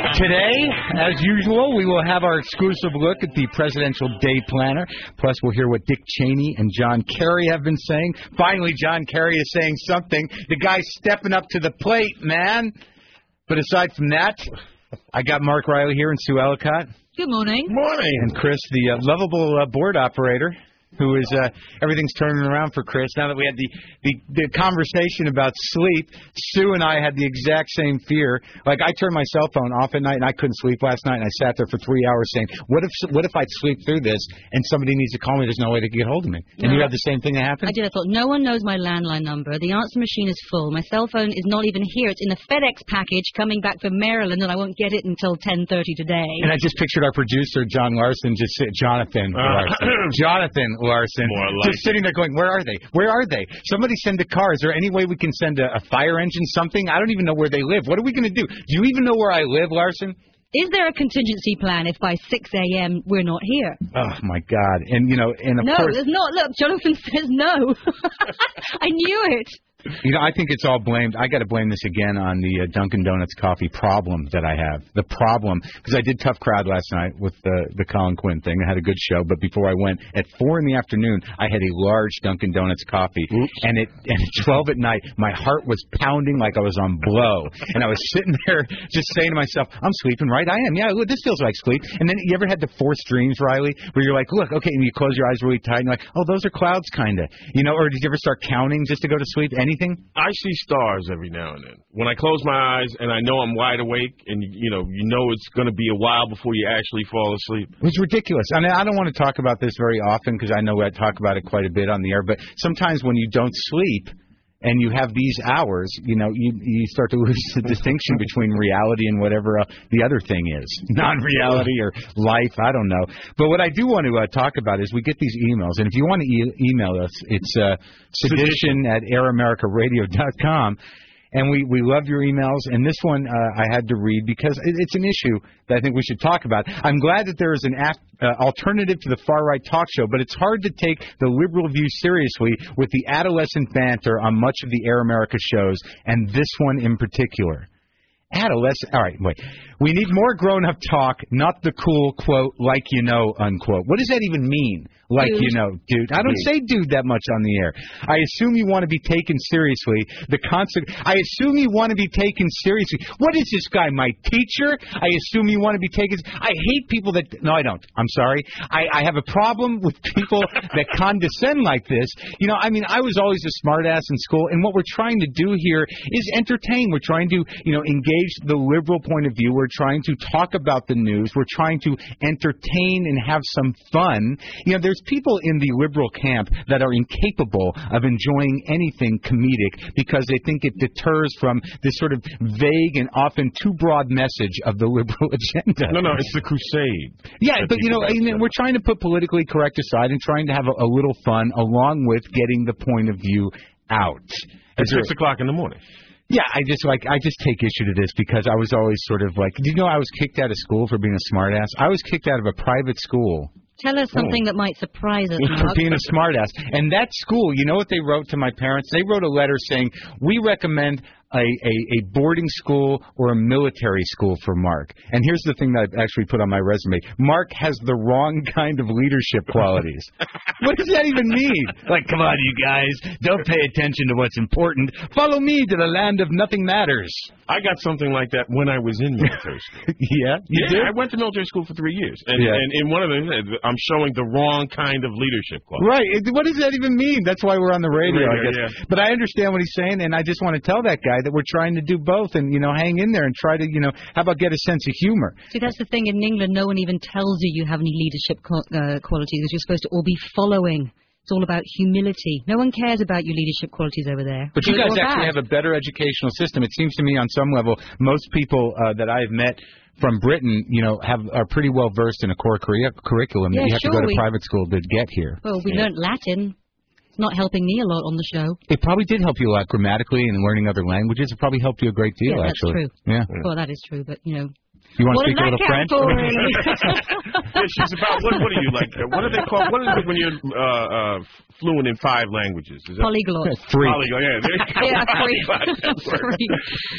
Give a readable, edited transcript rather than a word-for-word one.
Today, as usual, we will have our exclusive look at the presidential day planner. Plus, we'll hear what Dick Cheney and John Kerry have been saying. Finally, John Kerry is saying something. The guy's stepping up to the plate, man. But aside from that, I got Mark Riley here and Sue Ellicott. Good morning. Morning. And Chris, the lovable board operator, who is, everything's turning around for Chris. Now that we had the conversation about sleep, Sue and I had the exact same fear. Like, I turned my cell phone off at night, and I couldn't sleep last night, and I sat there for 3 hours saying, what if I sleep through this, and somebody needs to call me, there's no way to get hold of me? And you had the same thing that happened? I did. I thought, no one knows my landline number. The answer machine is full. My cell phone is not even here. It's in a FedEx package coming back from Maryland, and I won't get it until 10:30 today. And I just pictured our producer, John Larson, Jonathan Larson, just sitting there going, where are they? Where are they? Somebody send a car. Is there any way we can send a fire engine, something? I don't even know where they live. What are we going to do? Do you even know where I live, Larson? Is there a contingency plan if by 6 a.m. we're not here? Oh, my God. And, of no, course... there's not. Look, Jonathan says no. I knew it. I think it's all blamed. I got to blame this again on the Dunkin' Donuts coffee problem that I have. The problem, because I did Tough Crowd last night with the Colin Quinn thing. I had a good show, but before I went, at 4 in the afternoon, I had a large Dunkin' Donuts coffee. Oops. And at 12 at night, my heart was pounding like I was on blow. And I was sitting there just saying to myself, I'm sleeping, right? I am. Yeah, this feels like sleep. And then you ever had the forced dreams, Riley, where you're like, look, okay, and you close your eyes really tight, and you're like, oh, those are clouds, kind of. Or did you ever start counting just to go to sleep? Anything? I see stars every now and then. When I close my eyes and I know I'm wide awake and, you know it's going to be a while before you actually fall asleep. It's ridiculous. I mean, I don't want to talk about this very often because I know I talk about it quite a bit on the air, but sometimes when you don't sleep and you have these hours, you start to lose the distinction between reality and whatever the other thing is. Non-reality or life, I don't know. But what I do want to talk about is we get these emails. And if you want to email us, it's sedition@airamerica.radio.com. And we love your emails. And this one I had to read because it's an issue that I think we should talk about. I'm glad that there is an alternative to the far-right talk show, but it's hard to take the liberal view seriously with the adolescent banter on much of the Air America shows, and this one in particular. Adolescent. All right, wait. We need more grown-up talk, not the cool, quote, like you know, unquote. What does that even mean, like dude. You know, dude? I don't say dude that much on the air. I assume you want to be taken seriously. I assume you want to be taken seriously. What is this guy, my teacher? I assume you want to be taken... I hate people that... No, I don't. I'm sorry. I have a problem with people that condescend like this. I was always a smartass in school, and what we're trying to do here is entertain. We're trying to, engage the liberal point of view. We're trying to talk about the news. We're trying to entertain and have some fun. There's people in the liberal camp that are incapable of enjoying anything comedic because they think it deters from this sort of vague and often too broad message of the liberal agenda. No, it's the crusade. Yeah, but, we're trying to put politically correct aside and trying to have a little fun along with getting the point of view out. At 6 o'clock in the morning. Yeah, I just take issue to this because I was always sort of like, did you know I was kicked out of school for being a smartass? I was kicked out of a private school. Tell us something that might surprise us. For being a smartass. And that school, you know what they wrote to my parents? They wrote a letter saying, we recommend a boarding school or a military school for Mark. And here's the thing that I've actually put on my resume. Mark has the wrong kind of leadership qualities. What does that even mean? Like, come on, you guys. Don't pay attention to what's important. Follow me to the land of nothing matters. I got something like that when I was in military school. Yeah? You did? I went to military school for 3 years. And in one of them, I'm showing the wrong kind of leadership qualities. Right. What does that even mean? That's why we're on the radio, I guess. Yeah. But I understand what he's saying, and I just want to tell that guy that we're trying to do both and, hang in there and try to, how about get a sense of humor? See, that's the thing. In England, no one even tells you have any leadership qualities. You're supposed to all be following. It's all about humility. No one cares about your leadership qualities over there. But you guys actually have a better educational system. It seems to me on some level, most people that I've met from Britain, are pretty well versed in a core curriculum that you have to go to private school to get here. Well, we learned Latin. It's not helping me a lot on the show. It probably did help you a lot grammatically and learning other languages. It probably helped you a great deal, actually. That's true. Yeah. Well, that is true, but, You want to speak a little French? She's about, what are you like? What do they call, what is it when you're fluent in 5 languages? Is that polyglot? 3. Polyglot, yeah. Yeah, 3. 3.